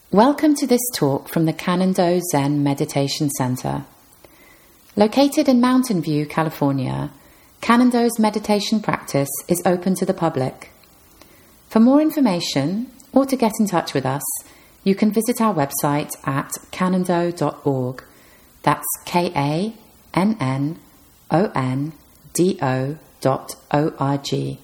Welcome to this talk from the Kannon-Do Zen Meditation Center. Located in Mountain View, California, Kannon-Do's meditation practice is open to the public. For more information or to get in touch with us, you can visit our website at kannondo.org. That's KANNONDO.org.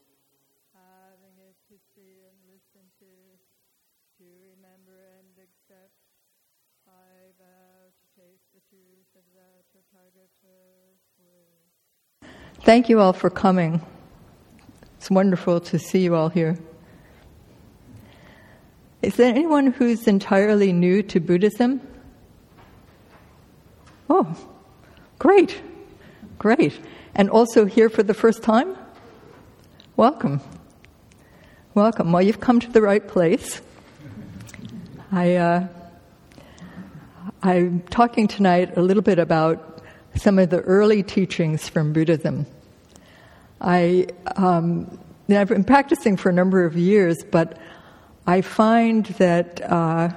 Thank you all for coming. It's wonderful to see you all here. Is there anyone who's entirely new to Buddhism? Oh, great. And also here for the first time? Welcome. Well, you've come to the right place. I'm talking tonight a little bit about some of the early teachings from Buddhism. I've been practicing for a number of years, but I find that I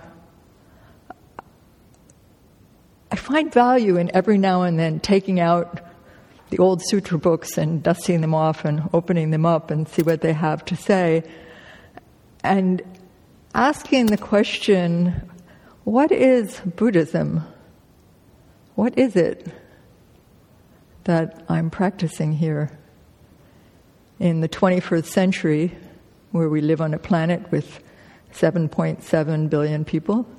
find value in every now and then taking out the old sutra books and dusting them off and opening them up and see what they have to say, and asking the question, what is Buddhism? What is it that I'm practicing here in the 21st century, where we live on a planet with 7.7 billion people,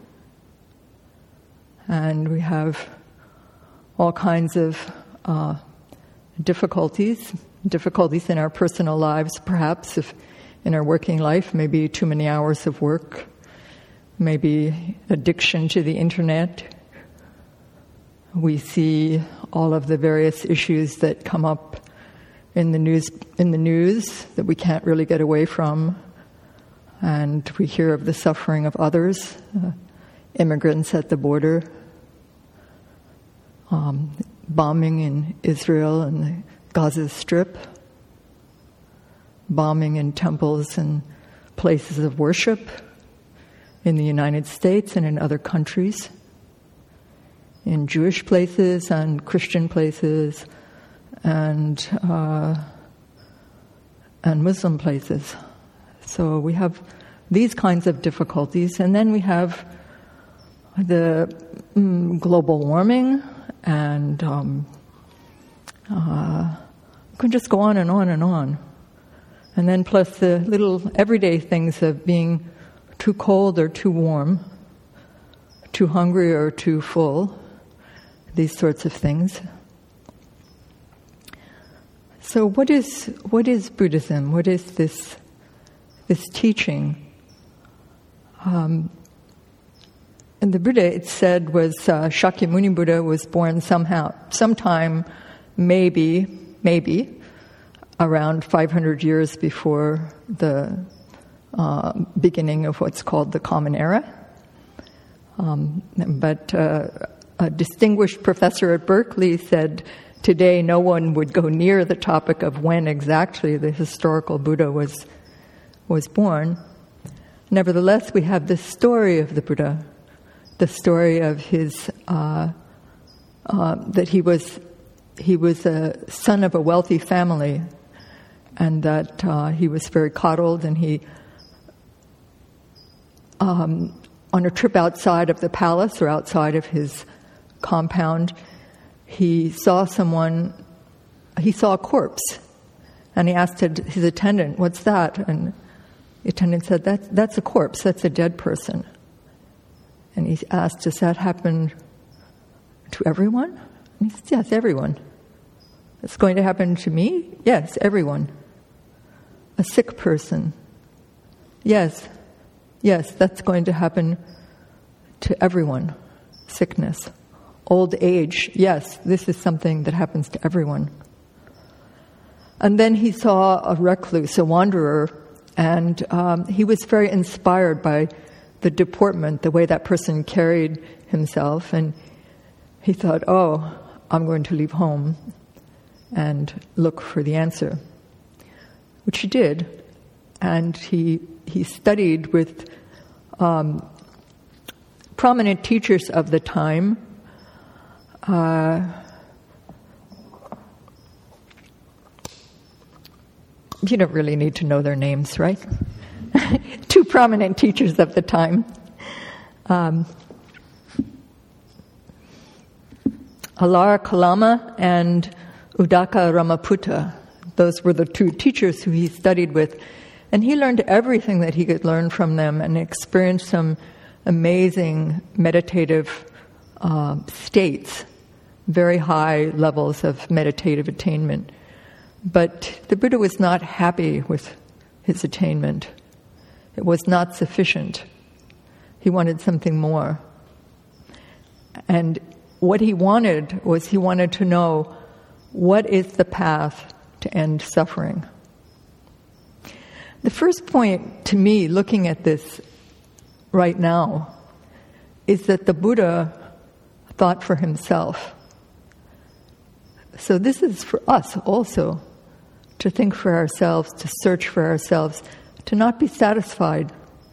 and we have all kinds of difficulties in our personal lives, perhaps, if in our working life, maybe too many hours of work, maybe addiction to the internet. We see all of the various issues that come up in the news that we can't really get away from, and we hear of the suffering of others, immigrants at the border, bombing in Israel and the Gaza Strip, bombing in temples and places of worship in the United States and in other countries, in Jewish places and Christian places and Muslim places. So we have these kinds of difficulties, and then we have the global warming, and we can just go on and on and on. And then plus the little everyday things of being too cold or too warm, too hungry or too full, these sorts of things. So what is Buddhism? What is this teaching? And the Buddha, it's said, was Shakyamuni Buddha was born sometime, maybe around 500 years before the beginning of what's called the Common Era. But a distinguished professor at Berkeley said today no one would go near the topic of when exactly the historical Buddha was born. Nevertheless, we have the story of the Buddha, the story of his that he was a son of a wealthy family, and that he was very coddled, and he on a trip outside of the palace or outside of his compound, he saw a corpse, and he asked his attendant, "What's that?" And the attendant said, that's a corpse, that's a dead person. And he asked, "Does that happen to everyone?" And he said, "Yes, everyone." "It's going to happen to me?" "Yes, everyone." "A sick person?" Yes, that's going to happen to everyone. Sickness. Old age, yes, this is something that happens to everyone. And then he saw a recluse, a wanderer, and he was very inspired by the deportment, the way that person carried himself, and he thought, I'm going to leave home and look for the answer, which he did. And he studied with prominent teachers of the time. You don't really need to know their names, right? Two prominent teachers of the time. Alara Kalama and Udaka Ramaputta. Those were the two teachers who he studied with. And he learned everything that he could learn from them and experienced some amazing meditative states, very high levels of meditative attainment. But the Buddha was not happy with his attainment. It was not sufficient. He wanted something more. And what he wanted was he wanted to know, what is the path to end suffering? The first point to me, looking at this right now, is that the Buddha thought for himself. So this is for us also, to think for ourselves, to search for ourselves, to not be satisfied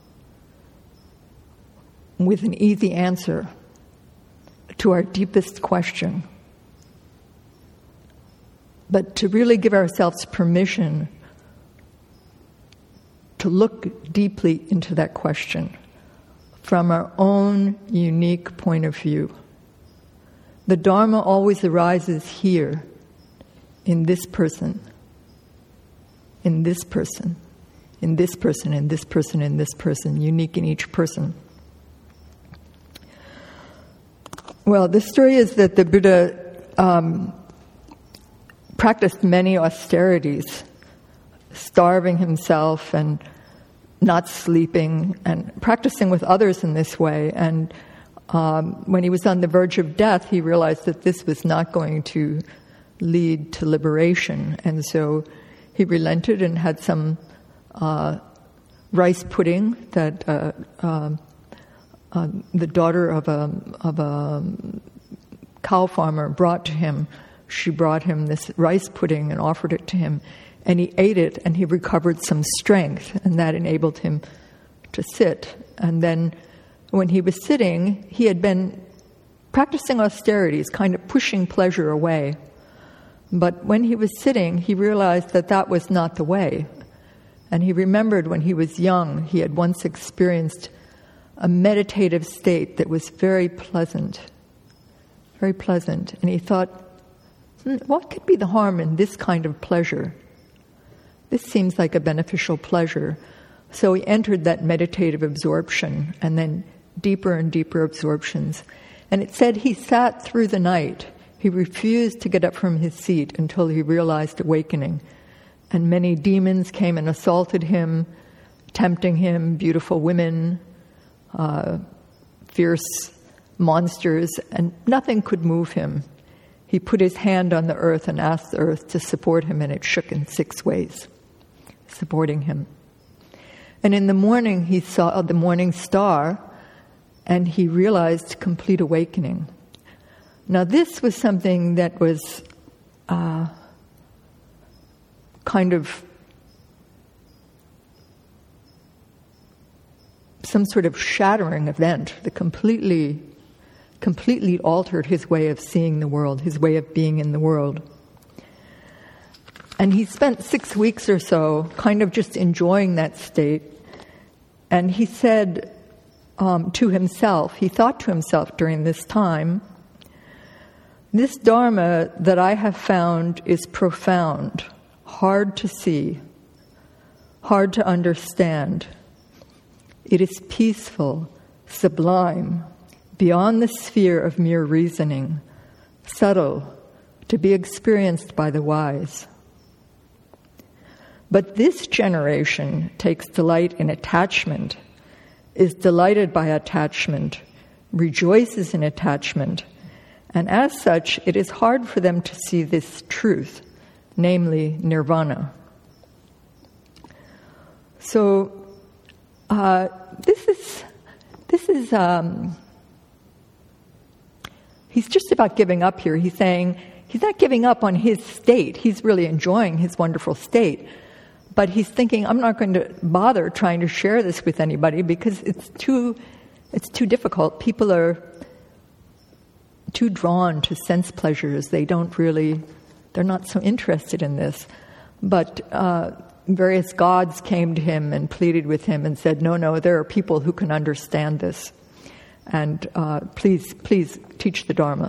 with an easy answer to our deepest question, but to really give ourselves permission to look deeply into that question from our own unique point of view. The Dharma always arises here, in this person, in this person, in this person, in this person, in this person, unique in each person. Well, the story is that the Buddha practiced many austerities, starving himself and not sleeping, and practicing with others in this way. And when he was on the verge of death, he realized that this was not going to lead to liberation. And so he relented and had some rice pudding that the daughter of a cow farmer brought to him. She brought him this rice pudding and offered it to him, and he ate it, and he recovered some strength, and that enabled him to sit. And then when he was sitting, he had been practicing austerities, kind of pushing pleasure away. But when he was sitting, he realized that that was not the way. And he remembered when he was young, he had once experienced a meditative state that was very pleasant. Very pleasant. And he thought, what could be the harm in this kind of pleasure? This seems like a beneficial pleasure. So he entered that meditative absorption, and then deeper and deeper absorptions. And it said he sat through the night. He refused to get up from his seat until he realized awakening. And many demons came and assaulted him, tempting him, beautiful women, fierce monsters, and nothing could move him. He put his hand on the earth and asked the earth to support him, and it shook in 6 ways, supporting him. And in the morning, he saw the morning star, and he realized complete awakening. Now, this was something that was kind of some sort of shattering event that completely altered his way of seeing the world, his way of being in the world. And he spent 6 weeks or so kind of just enjoying that state. And he said to himself, he thought to himself during this time, this Dharma that I have found is profound, hard to see, hard to understand. It is peaceful, sublime, beyond the sphere of mere reasoning, subtle, to be experienced by the wise. But this generation takes delight in attachment, is delighted by attachment, rejoices in attachment, and as such, it is hard for them to see this truth, namely nirvana. So, this is he's just about giving up here. He's saying he's not giving up on his state. He's really enjoying his wonderful state. But he's thinking, I'm not going to bother trying to share this with anybody because it's too it's too difficult. People are too drawn to sense pleasures. They're not so interested in this. But various gods came to him and pleaded with him and said, no, there are people who can understand this. And please teach the Dharma.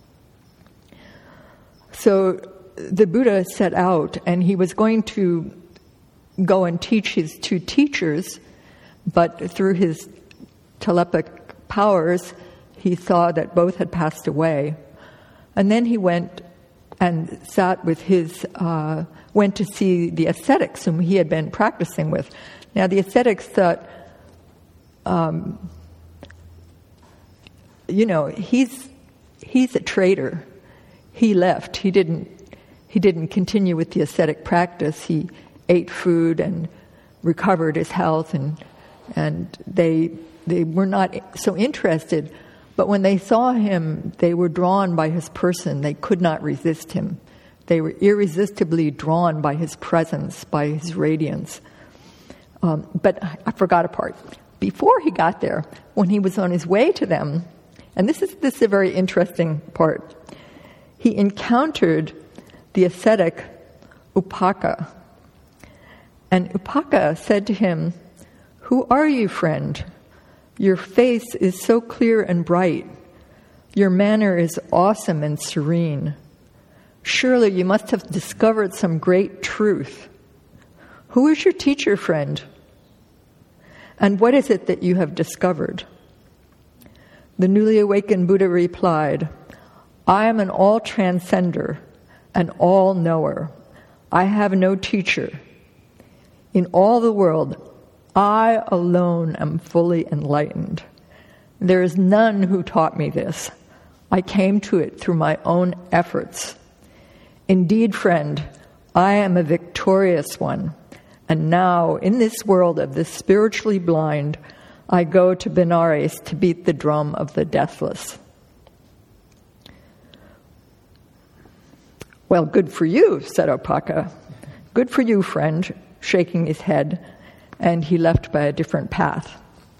So the Buddha set out, and he was going to go and teach his two teachers, but through his telepathic powers, he saw that both had passed away. And then he went and sat with went to see the ascetics whom he had been practicing with. Now, the ascetics thought, he's a traitor. He left. He didn't continue with the ascetic practice. He ate food and recovered his health, and they were not so interested. But when they saw him, they were drawn by his person. They could not resist him. They were irresistibly drawn by his presence, by his radiance. But I forgot a part. Before he got there, when he was on his way to them, and this is a very interesting part, he encountered the ascetic Upaka. And Upaka said to him, "Who are you, friend? Your face is so clear and bright. Your manner is awesome and serene. Surely you must have discovered some great truth. Who is your teacher, friend? And what is it that you have discovered?" The newly awakened Buddha replied, "I am an all-transcender, an all-knower. I have no teacher. In all the world, I alone am fully enlightened. There is none who taught me this. I came to it through my own efforts. Indeed, friend, I am a victorious one. And now, in this world of the spiritually blind, I go to Benares to beat the drum of the deathless." "Well, good for you," said Upaka. "Good for you, friend," shaking his head, and he left by a different path.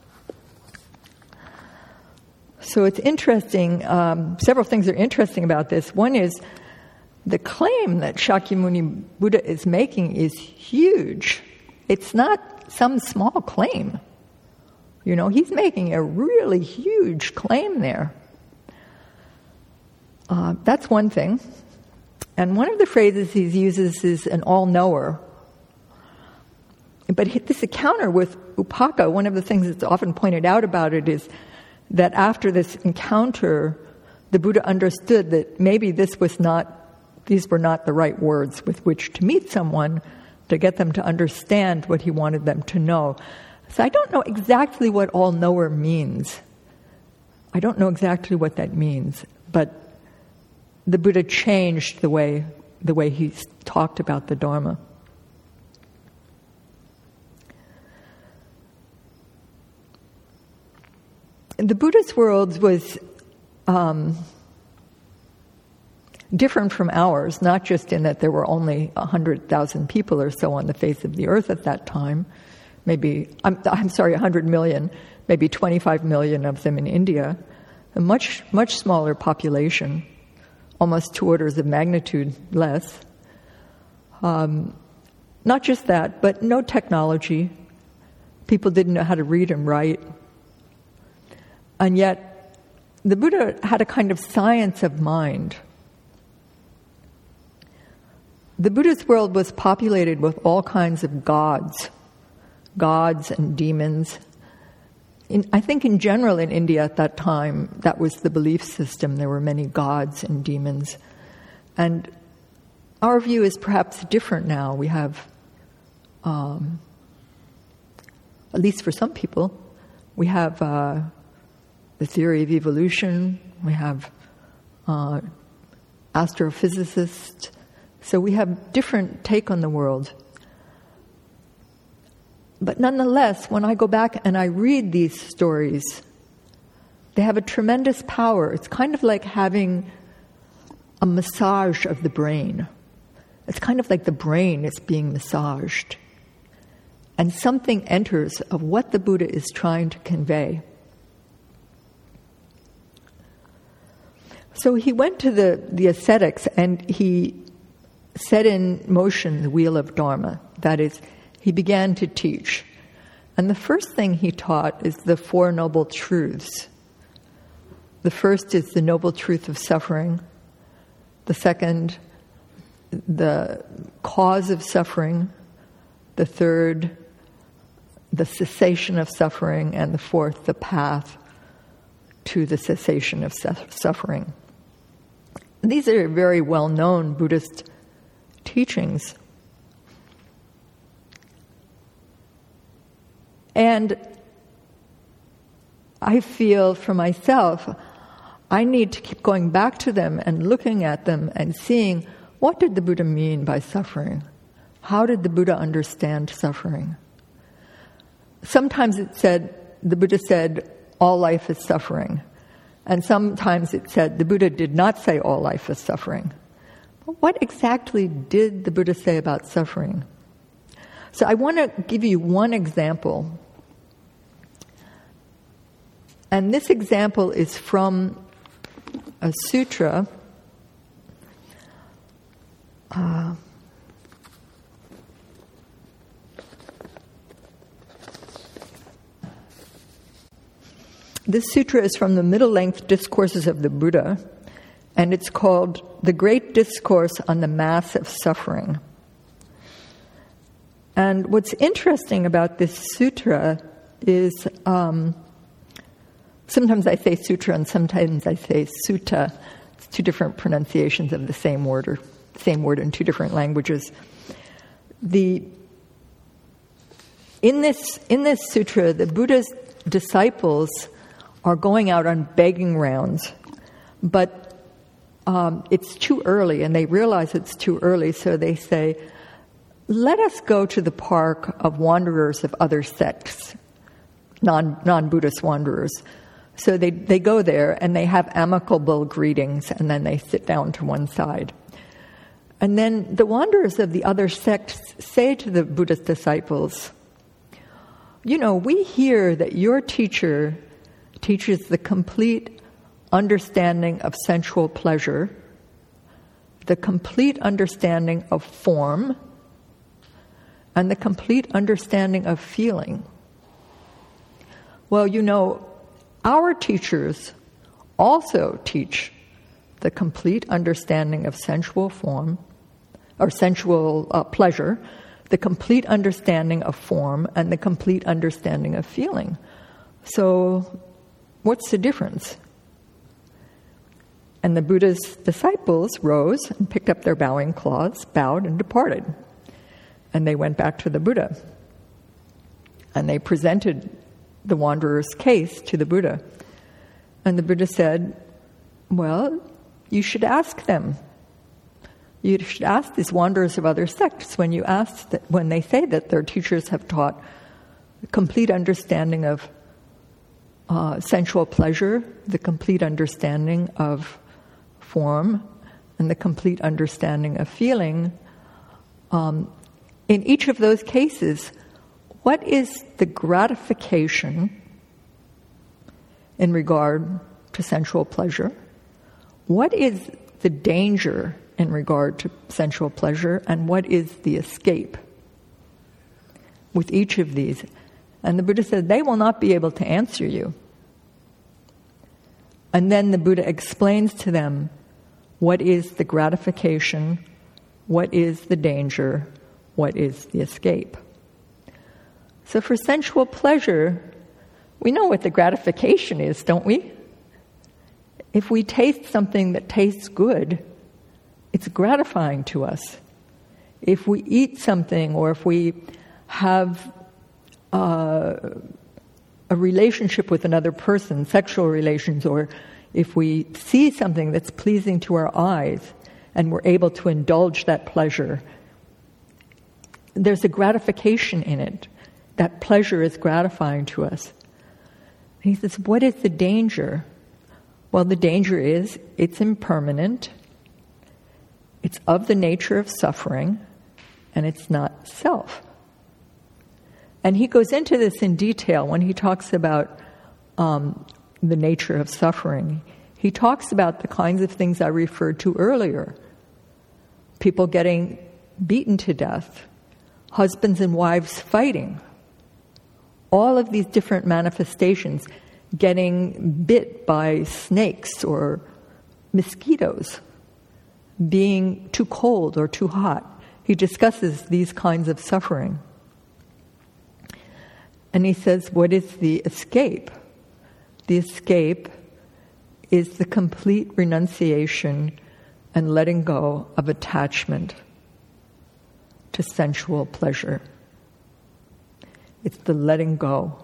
So it's interesting, several things are interesting about this. One is the claim that Shakyamuni Buddha is making is huge. It's not some small claim. He's making a really huge claim there. That's one thing. And one of the phrases he uses is an all-knower. But this encounter with Upaka, one of the things that's often pointed out about it is that after this encounter, the Buddha understood that maybe these were not the right words with which to meet someone to get them to understand what he wanted them to know. So I don't know exactly what all-knower means. I don't know exactly what that means, but the Buddha changed the way he talked about the Dharma. The Buddha's world was different from ours, not just in that there were only 100,000 people or so on the face of the earth at that time. Maybe, 100 million, maybe 25 million of them in India. A much, much smaller population, almost 2 orders of magnitude less. Not just that, but no technology. People didn't know how to read and write. And yet, the Buddha had a kind of science of mind. The Buddha's world was populated with all kinds of gods and demons. I think in general in India at that time, that was the belief system. There were many gods and demons. And our view is perhaps different now. We have, at least for some people, we have the theory of evolution, we have astrophysicists. So we have different take on the world. But nonetheless, when I go back and I read these stories, they have a tremendous power. It's kind of like having a massage of the brain. It's kind of like the brain is being massaged. And something enters of what the Buddha is trying to convey. So he went to the ascetics and he set in motion the wheel of Dharma. That is, he began to teach. And the first thing he taught is the Four Noble Truths. The first is the noble truth of suffering. The second, the cause of suffering. The third, the cessation of suffering. And the fourth, the path to the cessation of suffering. These are very well-known Buddhist teachings. And I feel for myself, I need to keep going back to them and looking at them and seeing, what did the Buddha mean by suffering? How did the Buddha understand suffering? Sometimes the Buddha said, all life is suffering. And sometimes it said, the Buddha did not say all life is suffering. But what exactly did the Buddha say about suffering? So I want to give you one example. And this example is from a sutra. This sutra is from the middle-length Discourses of the Buddha, and it's called The Great Discourse on the Mass of Suffering. And what's interesting about this sutra is sometimes I say sutra and sometimes I say sutta. It's two different pronunciations of the same word in two different languages. In this sutra, the Buddha's disciples are going out on begging rounds, but it's too early, and they realize it's too early, so they say, let us go to the park of wanderers of other sects, non-Buddhist wanderers. So they go there, and they have amicable greetings, and then they sit down to one side. And then the wanderers of the other sects say to the Buddhist disciples, we hear that your teacher teaches the complete understanding of sensual pleasure, the complete understanding of form, and the complete understanding of feeling. Well, our teachers also teach the complete understanding of sensual form, or sensual pleasure, the complete understanding of form, and the complete understanding of feeling. So, what's the difference? And the Buddha's disciples rose and picked up their bowing cloths, bowed, and departed. And they went back to the Buddha. And they presented the wanderer's case to the Buddha. And the Buddha said, well, you should ask them. You should ask these wanderers of other sects when they say that their teachers have taught complete understanding of sensual pleasure, the complete understanding of form, and the complete understanding of feeling. In each of those cases, what is the gratification in regard to sensual pleasure? What is the danger in regard to sensual pleasure? And what is the escape with each of these? And the Buddha said, they will not be able to answer you. And then the Buddha explains to them what is the gratification, what is the danger, what is the escape. So for sensual pleasure, we know what the gratification is, don't we? If we taste something that tastes good, it's gratifying to us. If we eat something, or if we have a relationship with another person, sexual relations, or if we see something that's pleasing to our eyes and we're able to indulge that pleasure, there's a gratification in it. That pleasure is gratifying to us. And he says, what is the danger? Well, the danger is it's impermanent, it's of the nature of suffering, and it's not self. And he goes into this in detail when he talks about the nature of suffering. He talks about the kinds of things I referred to earlier. People getting beaten to death, husbands and wives fighting, all of these different manifestations, getting bit by snakes or mosquitoes, being too cold or too hot. He discusses these kinds of suffering. And he says, what is the escape? The escape is the complete renunciation and letting go of attachment to sensual pleasure. It's the letting go.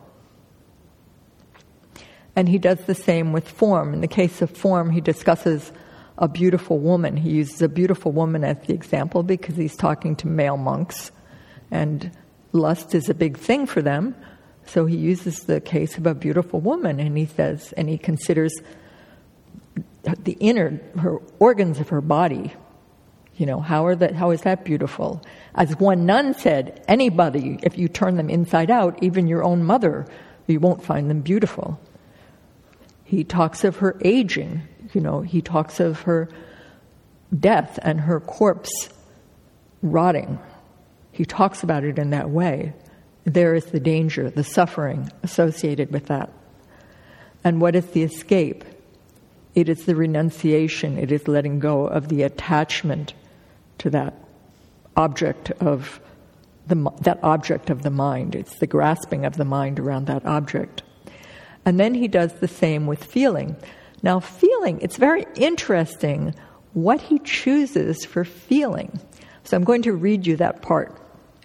And he does the same with form. In the case of form, he discusses a beautiful woman. He uses a beautiful woman as the example because he's talking to male monks, and lust is a big thing for them. So he uses the case of a beautiful woman, and he says, and he considers the her organs of her body. You know, how is that beautiful? As one nun said, anybody, if you turn them inside out, even your own mother, you won't find them beautiful. He talks of her aging. You know, he talks of her death and her corpse rotting. He talks about it in that way. There is the danger, the suffering associated with that. And what is the escape? It is the renunciation. It is letting go of the attachment to that object of the mind. It's the grasping of the mind around that object. And then he does the same with feeling. Now, feeling, it's very interesting what he chooses for feeling. So I'm going to read you that part.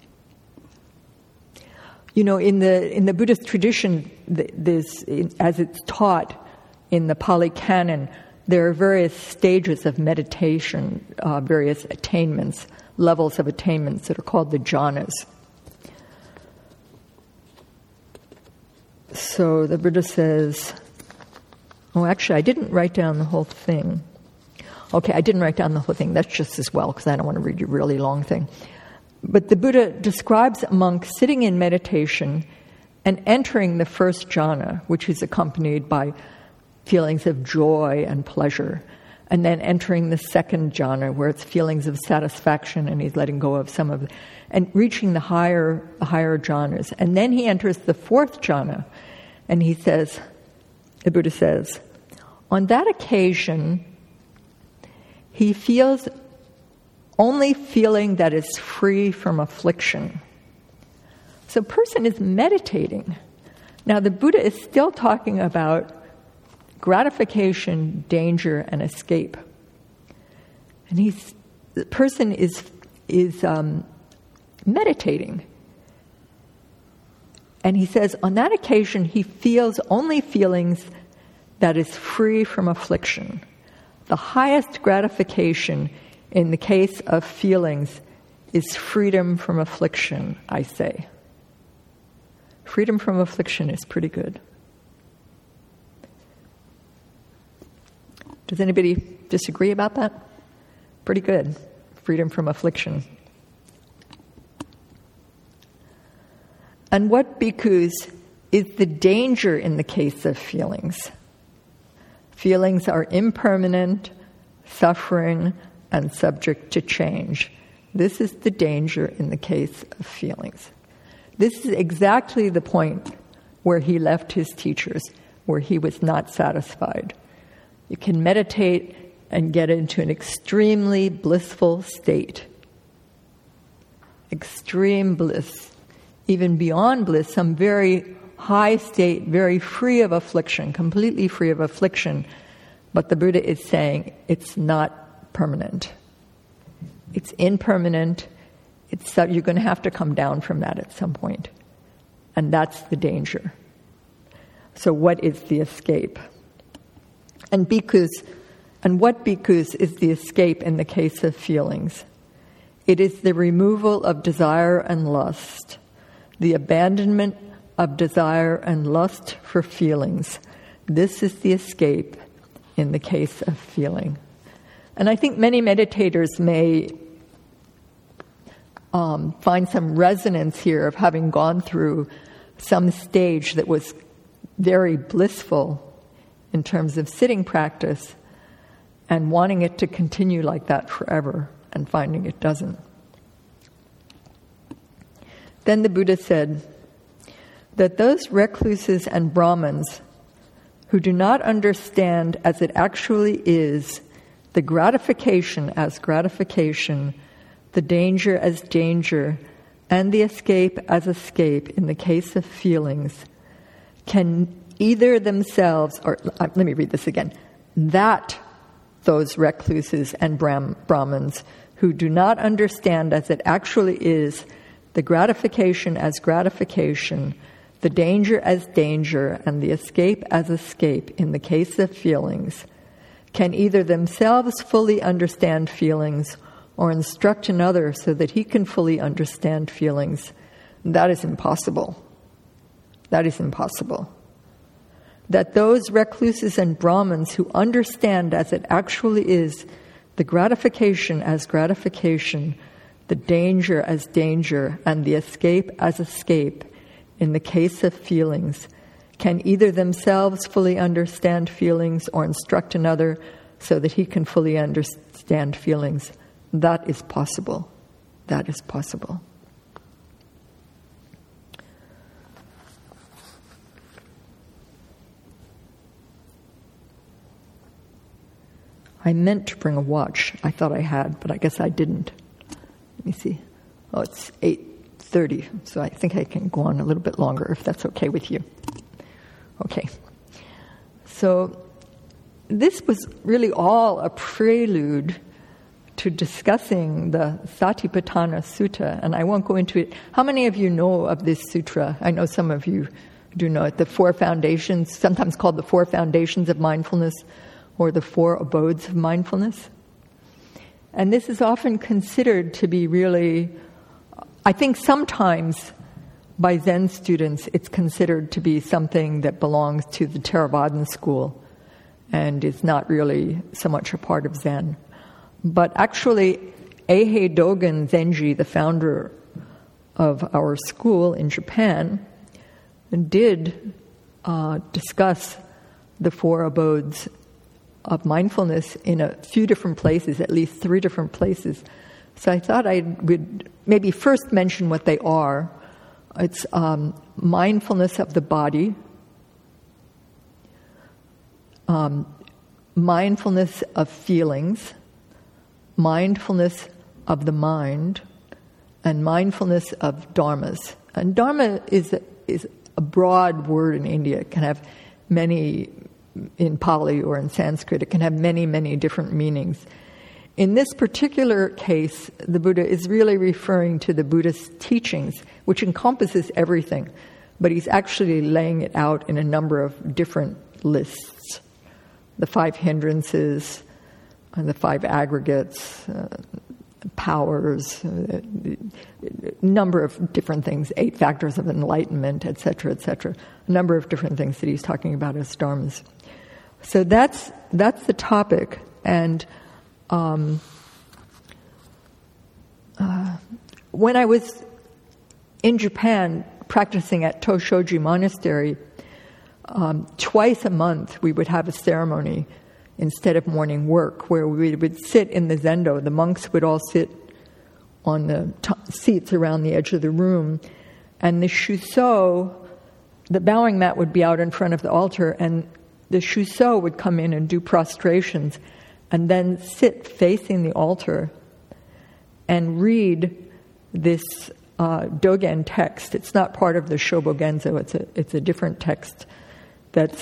You know, in the Buddhist tradition, as it's taught in the Pali Canon, there are various stages of meditation, various attainments, levels of attainments that are called the jhanas. So the Buddha says, actually, I didn't write down the whole thing. Okay, I didn't write down the whole thing. That's just as well, because I don't want to read you a really long thing. But the Buddha describes a monk sitting in meditation and entering the first jhana, which is accompanied by feelings of joy and pleasure, and then entering the second jhana, where it's feelings of satisfaction, and he's letting go of some of it, and reaching the higher jhanas. And then he enters the fourth jhana, and he says, the Buddha says, on that occasion, he feels only feeling that is free from affliction. So a person is meditating. Now the Buddha is still talking about gratification, danger, and escape. And the person is meditating. And he says, on that occasion, he feels only feelings that is free from affliction. The highest gratification in the case of feelings is freedom from affliction, I say. Freedom from affliction is pretty good. Does anybody disagree about that? Pretty good. Freedom from affliction. And what bhikkhus is the danger in the case of feelings? Feelings are impermanent, suffering, and subject to change. This is the danger in the case of feelings. This is exactly the point where he left his teachers, where he was not satisfied. You can meditate and get into an extremely blissful state. Extreme bliss. Even beyond bliss, some very high state, very free of affliction, completely free of affliction. But the Buddha is saying it's not permanent. It's impermanent. You're going to have to come down from that at some point. And that's the danger. So what is the escape? And what bhikkhus is the escape in the case of feelings? It is the removal of desire and lust, the abandonment of desire and lust for feelings. This is the escape in the case of feeling. And I think many meditators may find some resonance here of having gone through some stage that was very blissful in terms of sitting practice and wanting it to continue like that forever and finding it doesn't. Then the Buddha said that those recluses and Brahmins who do not understand as it actually is the gratification as gratification, the danger as danger, and the escape as escape in the case of feelings, can either themselves, or let me read this again, that those recluses and Brahmins who do not understand as it actually is the gratification as gratification, the danger as danger, and the escape as escape in the case of feelings, can either themselves fully understand feelings or instruct another so that he can fully understand feelings. That is impossible. That is impossible. That those recluses and Brahmins who understand as it actually is the gratification as gratification, the danger as danger, and the escape as escape in the case of feelings, can either themselves fully understand feelings or instruct another so that he can fully understand feelings. That is possible. That is possible. I meant to bring a watch. I thought I had, but I guess I didn't. Let me see. Oh, it's 8:30, so I think I can go on a little bit longer if that's okay with you. Okay. So this was really all a prelude to discussing the Satipatthana Sutta, and I won't go into it. How many of you know of this sutra? I know some of you do know it. The Four Foundations, sometimes called the Four Foundations of Mindfulness, or the Four Abodes of Mindfulness. And this is often considered to be really, I think sometimes by Zen students, it's considered to be something that belongs to the Theravadan school and is not really so much a part of Zen. But actually, Eihei Dogen Zenji, the founder of our school in Japan, did discuss the Four Abodes of Mindfulness in a few different places, at least 3 different places. So I thought I would maybe first mention what they are. It's mindfulness of the body, mindfulness of feelings, mindfulness of the mind, and mindfulness of dharmas. And dharma is a broad word in India. It can have many, in Pali or in Sanskrit, it can have many, many different meanings. In this particular case, the Buddha is really referring to the Buddhist teachings, which encompasses everything, but he's actually laying it out in a number of different lists. The 5 hindrances, the 5 aggregates, powers, a number of different things, 8 factors of enlightenment, etc., etc. A number of different things that he's talking about as dharmas. So that's the topic. And when I was in Japan practicing at Toshoji Monastery, twice a month we would have a ceremony instead of morning work, where we would sit in the zendo. The monks would all sit on the seats around the edge of the room, and the shuso, the bowing mat, would be out in front of the altar, and the shuso would come in and do prostrations, and then sit facing the altar and read this Dogen text. It's not part of the Shobogenzo. It's a different text that's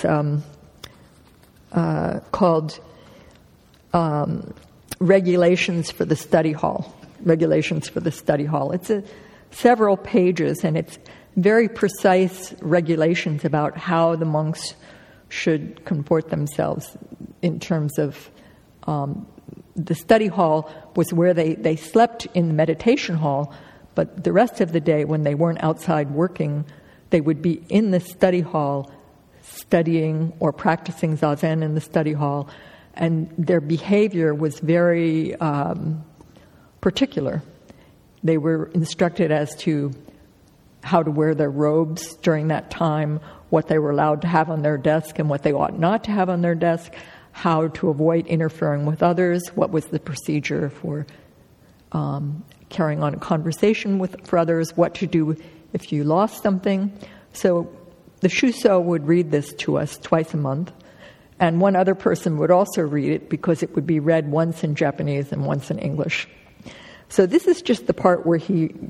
called Regulations for the Study Hall. Regulations for the Study Hall. It's several pages, and it's very precise regulations about how the monks should comport themselves in terms of the study hall was where they slept in the meditation hall, but the rest of the day when they weren't outside working, they would be in the study hall studying or practicing Zazen in the study hall, and their behavior was very particular. They were instructed as to how to wear their robes during that time, what they were allowed to have on their desk and what they ought not to have on their desk, how to avoid interfering with others, what was the procedure for carrying on a conversation for others, what to do if you lost something. So the Shuso would read this to us twice a month, and one other person would also read it because it would be read once in Japanese and once in English. So this is just the part where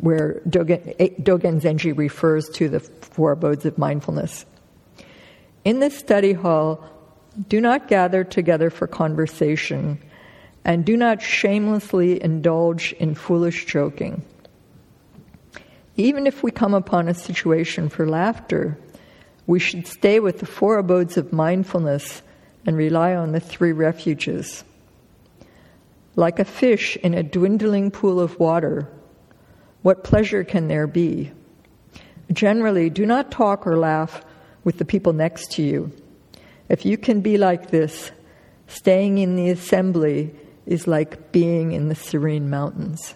Dogen Zenji refers to the 4 abodes of mindfulness. In the study hall, do not gather together for conversation, and do not shamelessly indulge in foolish joking. Even if we come upon a situation for laughter, we should stay with the 4 abodes of mindfulness and rely on the 3 refuges. Like a fish in a dwindling pool of water, what pleasure can there be? Generally, do not talk or laugh with the people next to you. If you can be like this, staying in the assembly is like being in the serene mountains.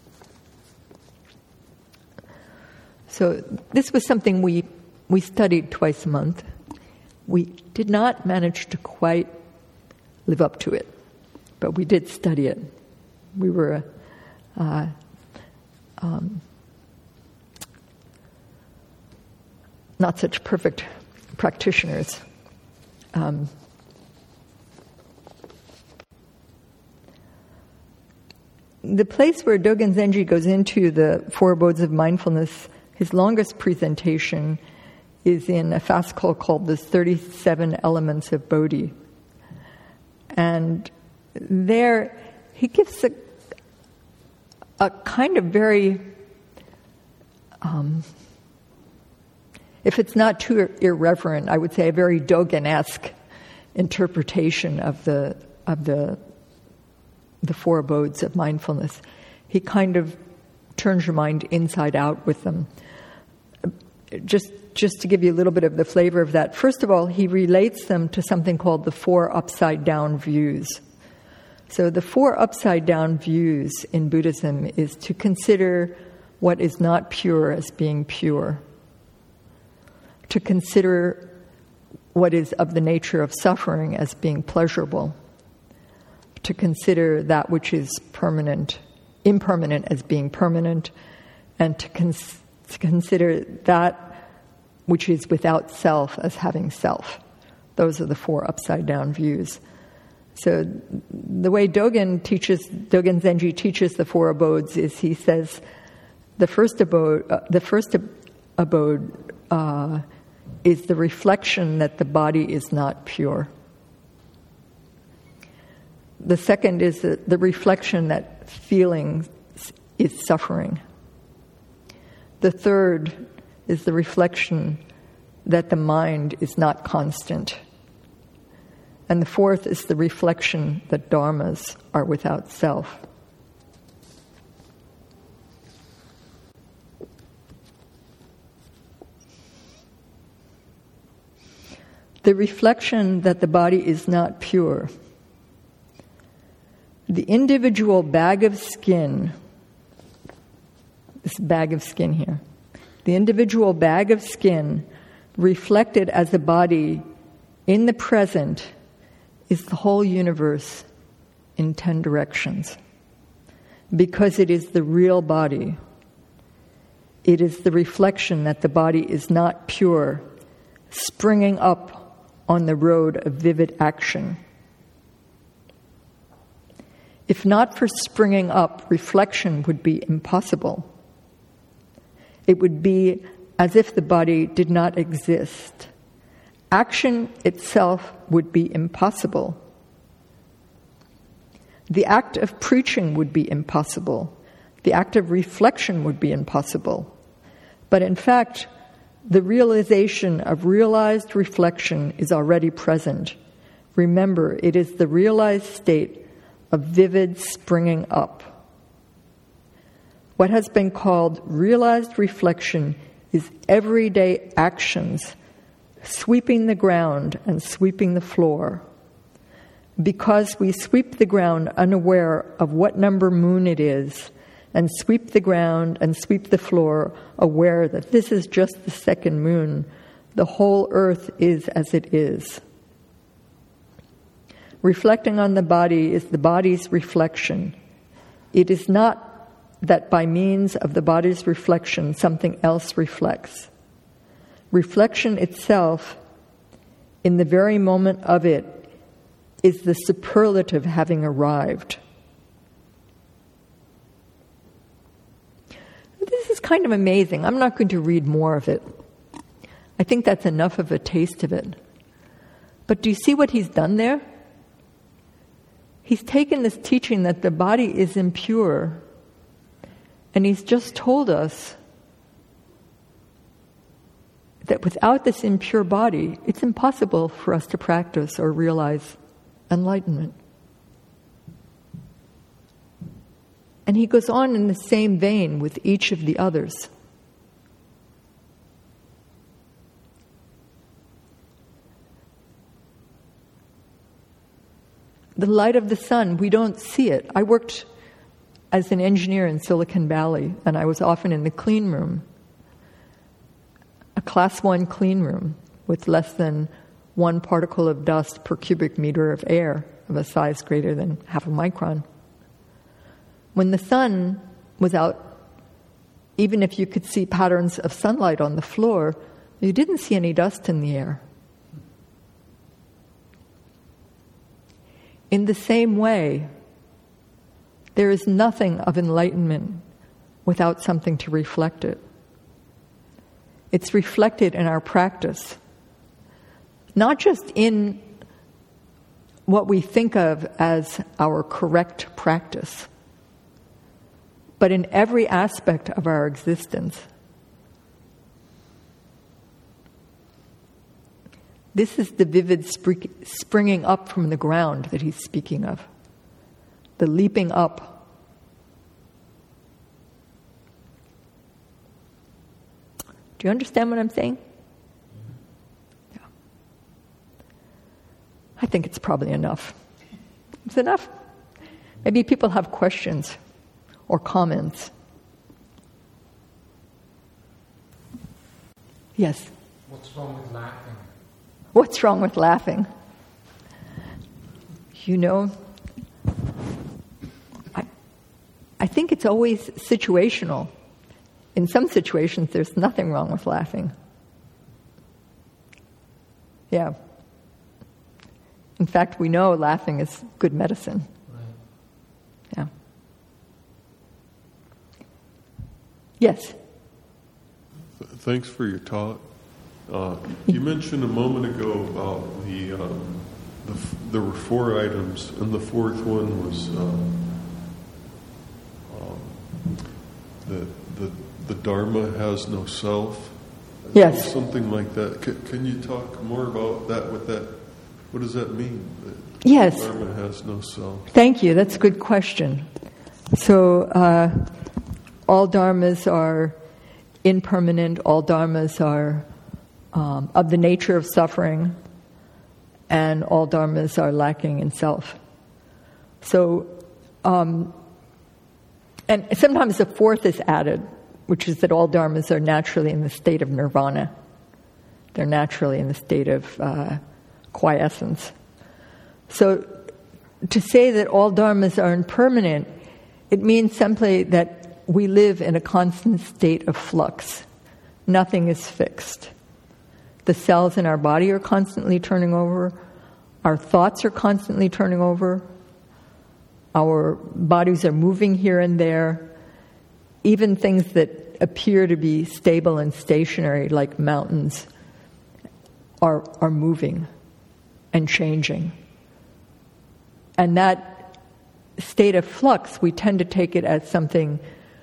So this was something we studied twice a month. We did not manage to quite live up to it, but we did study it. We were not such perfect practitioners. The place where Dogen Zenji goes into the 4 abodes of mindfulness, his longest presentation is in a fascicle called the 37 Elements of Bodhi. And there he gives a kind of very, if it's not too irreverent, I would say a very Dogen-esque interpretation of the 4 abodes of mindfulness. He kind of turns your mind inside out with them. Just to give you a little bit of the flavor of that, first of all, he relates them to something called the 4 upside-down views. So the 4 upside-down views in Buddhism is to consider what is not pure as being pure, to consider what is of the nature of suffering as being pleasurable, to consider that which is impermanent as being permanent, and to consider that which is without self as having self. Those are the 4 upside-down views. So the way Dogen Zenji teaches the 4 abodes is he says the first abode is the reflection that the body is not pure. The second is the reflection that feeling is suffering. The third is the reflection that the mind is not constant. And the fourth is the reflection that dharmas are without self. The reflection that the body is not pure. The individual bag of skin, this bag of skin here, the individual bag of skin reflected as a body in the present is the whole universe in 10 directions. Because it is the real body. It is the reflection that the body is not pure, springing up on the road of vivid action. If not for springing up, reflection would be impossible. It would be as if the body did not exist. Action itself would be impossible. The act of preaching would be impossible. The act of reflection would be impossible. But in fact, the realization of realized reflection is already present. Remember, it is the realized state of vivid springing up. What has been called realized reflection is everyday actions, sweeping the ground and sweeping the floor. Because we sweep the ground unaware of what number moon it is, and sweep the ground and sweep the floor aware that this is just the second moon, The whole earth is as it is. Reflecting on the body is the body's reflection. It is not that by means of the body's reflection something else reflects. Reflection itself, in the very moment of it, is the superlative having arrived. This is kind of amazing. I'm not going to read more of it. I think that's enough of a taste of it. But do you see what he's done there? He's taken this teaching that the body is impure, and he's just told us that without this impure body, it's impossible for us to practice or realize enlightenment. And he goes on in the same vein with each of the others. The light of the sun, we don't see it. I worked as an engineer in Silicon Valley, and I was often in the clean room, a class 1 clean room with less than 1 particle of dust per cubic meter of air of a size greater than half a micron. When the sun was out, even if you could see patterns of sunlight on the floor, you didn't see any dust in the air. In the same way, there is nothing of enlightenment without something to reflect it. It's reflected in our practice, not just in what we think of as our correct practice, but in every aspect of our existence. This is the vivid springing up from the ground that he's speaking of, the leaping up. Do you understand what I'm saying? Yeah. I think it's probably enough. It's enough. Maybe people have questions or comments. Yes? What's wrong with laughing? What's wrong with laughing? You know, I think it's always situational. In some situations, there's nothing wrong with laughing. Yeah. In fact, we know laughing is good medicine. Right. Yeah. Yes? Thanks for your talk. You mentioned a moment ago about there were 4 items, and the 4th one was the Dharma has no self. Yes. Something like that. Can you talk more about that? What does that mean? Yes. The Dharma has no self. Thank you. That's a good question. So, all dharmas are impermanent. All dharmas are of the nature of suffering, and all dharmas are lacking in self. So, and sometimes a 4th is added, which is that all dharmas are naturally in the state of nirvana. They're naturally in the state of quiescence. So, to say that all dharmas are impermanent, it means simply that we live in a constant state of flux. Nothing is fixed. The cells in our body are constantly turning over. Our thoughts are constantly turning over. Our bodies are moving here and there. Even things that appear to be stable and stationary, like mountains, are moving and changing. And that state of flux, we tend to take it as something,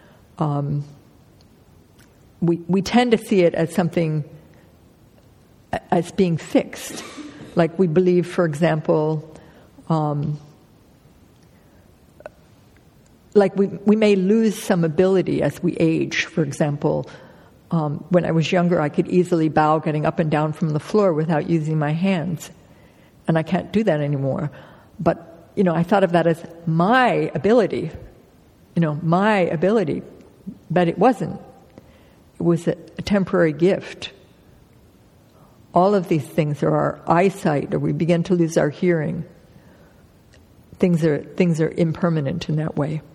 we tend to see it as something as being fixed. Like we believe, for example, like we may lose some ability as we age. For example, when I was younger, I could easily bow getting up and down from the floor without using my hands. And I can't do that anymore. But, I thought of that as my ability. My ability. But it wasn't. It was a temporary gift. all of these things, or our eyesight, or we begin to lose our hearing. Things are impermanent in that way.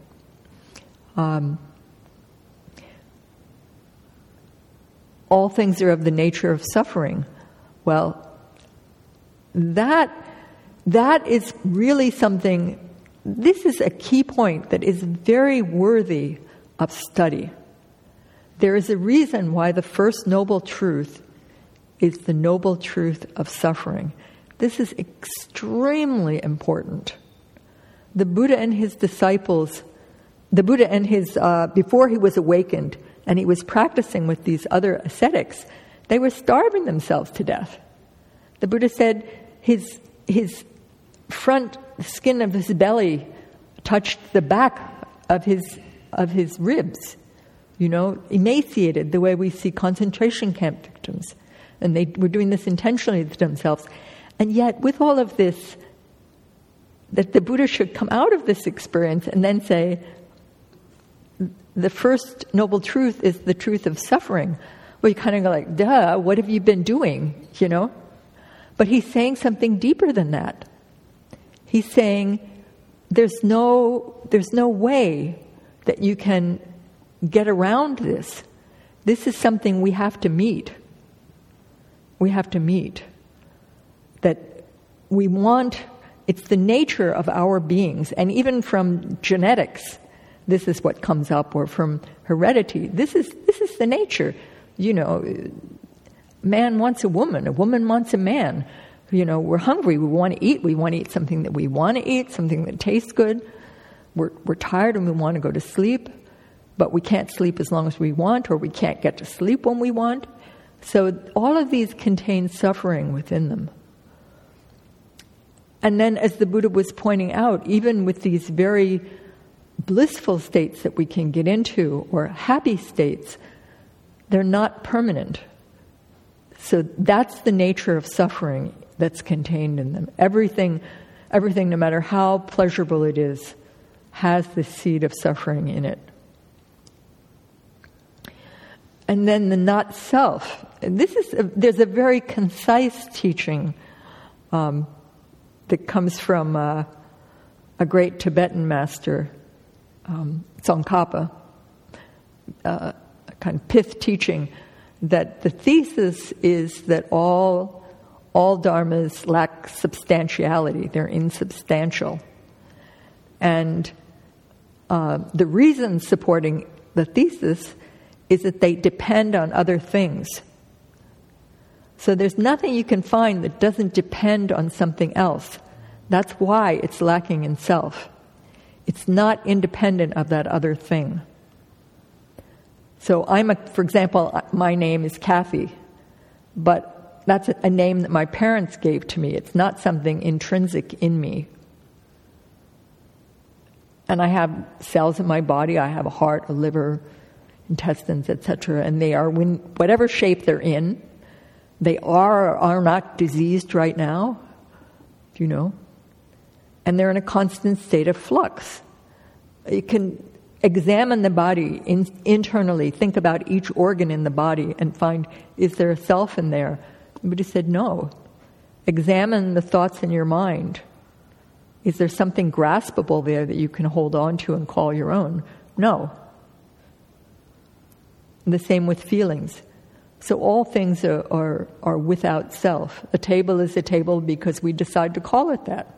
All things are of the nature of suffering. Well, that is really something. This is a key point that is very worthy of study. There is a reason why the first noble truth is the noble truth of suffering. This is extremely important. The Buddha and his disciples, before he was awakened and he was practicing with these other ascetics, they were starving themselves to death. The Buddha said his front skin of his belly touched the back of his ribs, emaciated the way we see concentration camp victims. And they were doing this intentionally to themselves. And yet, with all of this, that the Buddha should come out of this experience and then say, the first noble truth is the truth of suffering. Well, you kind of go like, duh, what have you been doing, But he's saying something deeper than that. He's saying, there's no way that you can get around this. This is something we have to meet. We have to meet. That we want, it's the nature of our beings, and even from genetics, this is what comes up, or from heredity, this is the nature. Man wants a woman wants a man. We're hungry, we want to eat something that we want to eat, something that tastes good. We're tired and we want to go to sleep, but we can't sleep as long as we want, or we can't get to sleep when we want. So all of these contain suffering within them. And then, as the Buddha was pointing out, even with these very blissful states that we can get into, or happy states, they're not permanent. So that's the nature of suffering that's contained in them. Everything, no matter how pleasurable it is, has the seed of suffering in it. And then the not self. There's a very concise teaching that comes from a great Tibetan master, Tsongkhapa, a kind of pith teaching, that the thesis is that all dharmas lack substantiality; they're insubstantial, and the reason supporting the thesis is that they depend on other things. So there's nothing you can find that doesn't depend on something else. That's why it's lacking in self. It's not independent of that other thing. So for example, my name is Kathy, but that's a name that my parents gave to me. It's not something intrinsic in me. And I have cells in my body. I have a heart, a liver, intestines, etc., and they are, whatever shape they're in, they are not diseased right now, and they're in a constant state of flux. You can examine the body internally, think about each organ in the body, and find, is there a self in there? The Buddha said, no. Examine the thoughts in your mind. Is there something graspable there that you can hold on to and call your own? No. And the same with feelings. So all things are without self. A table is a table because we decide to call it that.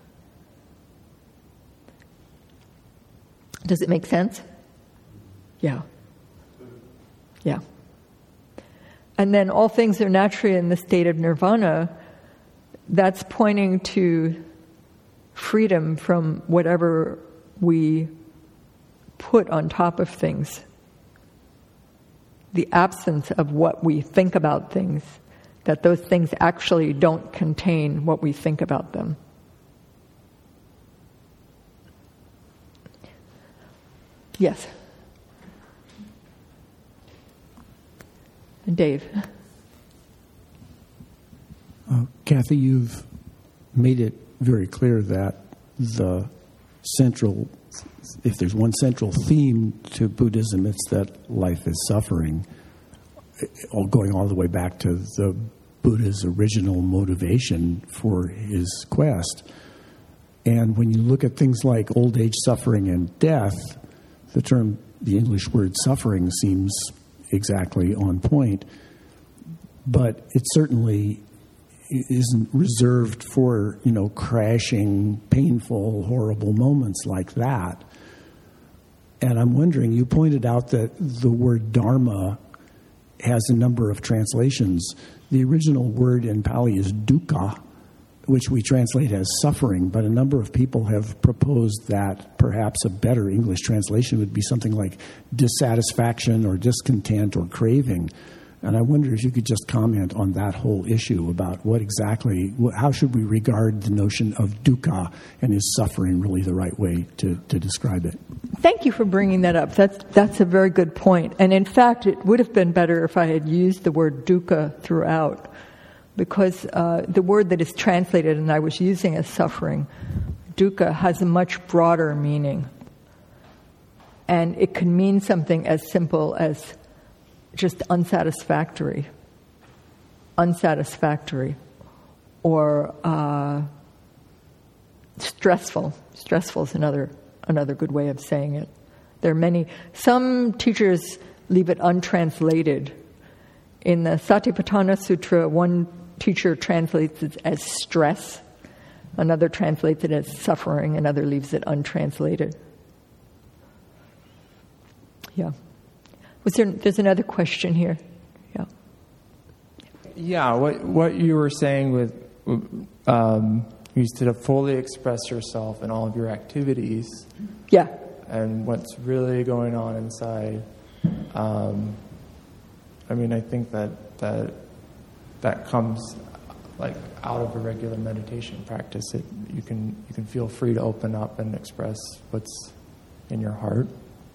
Does it make sense? Yeah. Yeah. And then all things are naturally in the state of nirvana. That's pointing to freedom from whatever we put on top of things. The absence of what we think about things, that those things actually don't contain what we think about them. Yes. And Dave. Kathy, you've made it very clear that if there's one central theme to Buddhism, it's that life is suffering, going all the way back to the Buddha's original motivation for his quest. And when you look at things like old age, suffering, and death, the English word suffering seems exactly on point. But it certainly isn't reserved for, crashing, painful, horrible moments like that. And I'm wondering, you pointed out that the word dharma has a number of translations. The original word in Pali is dukkha, which we translate as suffering, but a number of people have proposed that perhaps a better English translation would be something like dissatisfaction or discontent or craving. And I wonder if you could just comment on that whole issue about how should we regard the notion of dukkha, and is suffering really the right way to describe it? Thank you for bringing that up. That's a very good point. And in fact, it would have been better if I had used the word dukkha throughout, because the word that is translated and I was using as suffering, dukkha, has a much broader meaning. And it can mean something as simple as just unsatisfactory, or stressful. Stressful is another good way of saying it. There are many. Some teachers leave it untranslated. In the Satipatthana Sutra, one teacher translates it as stress, another translates it as suffering, another leaves it untranslated. Yeah. There's another question here. Yeah. Yeah, what you were saying with you to fully express yourself in all of your activities. Yeah. And what's really going on inside. I think that comes like out of a regular meditation practice. You can feel free to open up and express what's in your heart.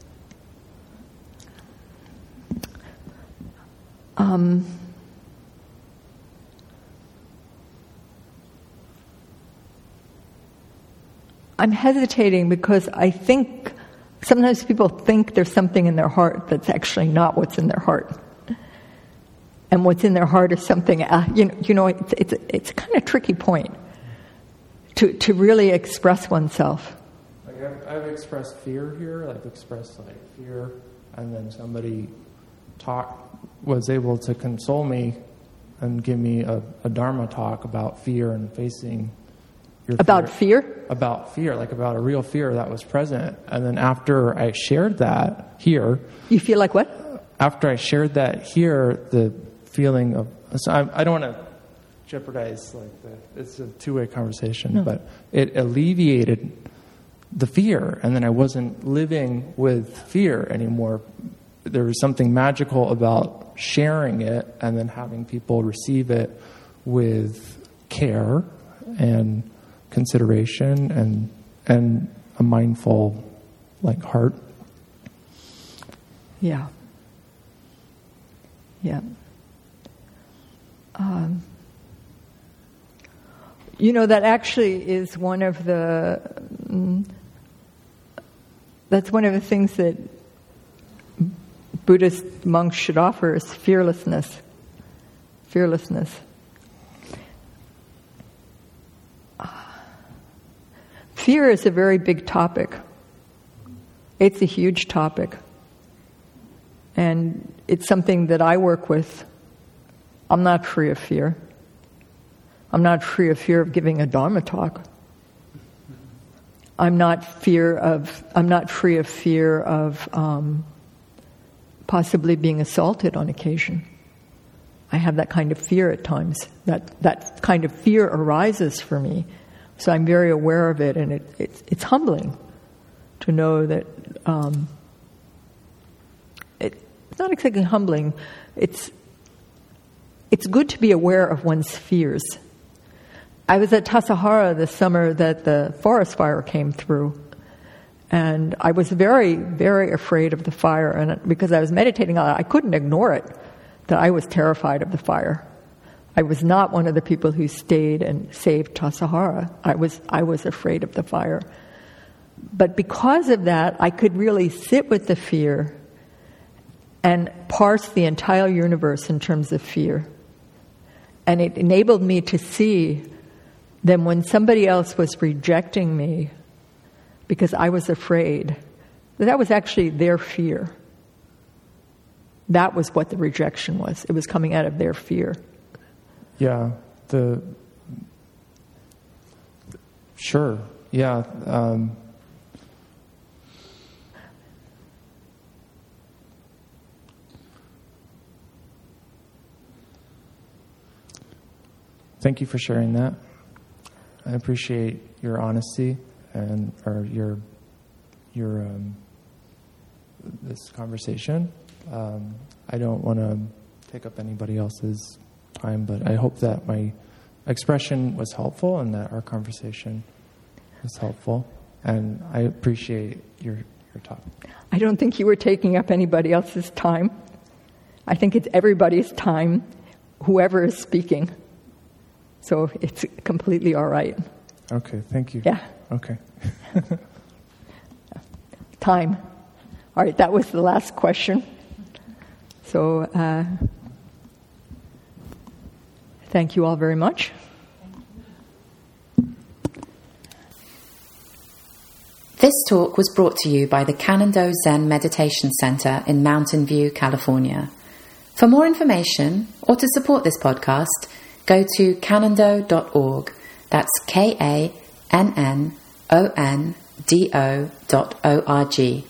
I'm hesitating because I think sometimes people think there's something in their heart that's actually not what's in their heart. And what's in their heart is something, it's a kind of tricky point to really express oneself. Like I've expressed fear here, fear, and then somebody was able to console me and give me a Dharma talk about fear and facing your fear. About fear, like about a real fear that was present. And then after I shared that here... You feel like what? After I shared that here, the feeling of... So I don't want to jeopardize, it's a two-way conversation, no. But it alleviated the fear, and then I wasn't living with fear anymore. There was something magical about sharing it and then having people receive it with care and consideration and a mindful heart. Yeah. Yeah. That actually is one of the things that Buddhist monks should offer is fearlessness. Fearlessness. Fear is a very big topic. It's a huge topic. And it's something that I work with. I'm not free of fear. I'm not free of fear of giving a Dharma talk. I'm not free of fear of possibly being assaulted on occasion. I have that kind of fear at times. That kind of fear arises for me. So I'm very aware of it, and it's humbling to know that it's not exactly humbling. It's good to be aware of one's fears. I was at Tassajara this summer that the forest fire came through, and I was very, very afraid of the fire, and because I was meditating on it, I couldn't ignore it, that I was terrified of the fire. I was not one of the people who stayed and saved Tassajara. I was afraid of the fire. But because of that, I could really sit with the fear and parse the entire universe in terms of fear. And it enabled me to see then when somebody else was rejecting me because I was afraid, that was actually their fear. That was what the rejection was. It was coming out of their fear. Yeah. Sure. Yeah. Thank you for sharing that. I appreciate your honesty and your this conversation. I don't want to take up anybody else's time, but I hope that my expression was helpful and that our conversation was helpful. And I appreciate your talk. I don't think you were taking up anybody else's time. I think it's everybody's time, whoever is speaking. So it's completely all right. Okay, thank you. Yeah. Okay. Time. All right, that was the last question. So thank you all very much. This talk was brought to you by the Canando Zen Meditation Center in Mountain View, California. For more information or to support this podcast, go to canando.org. That's KANNONDO.org.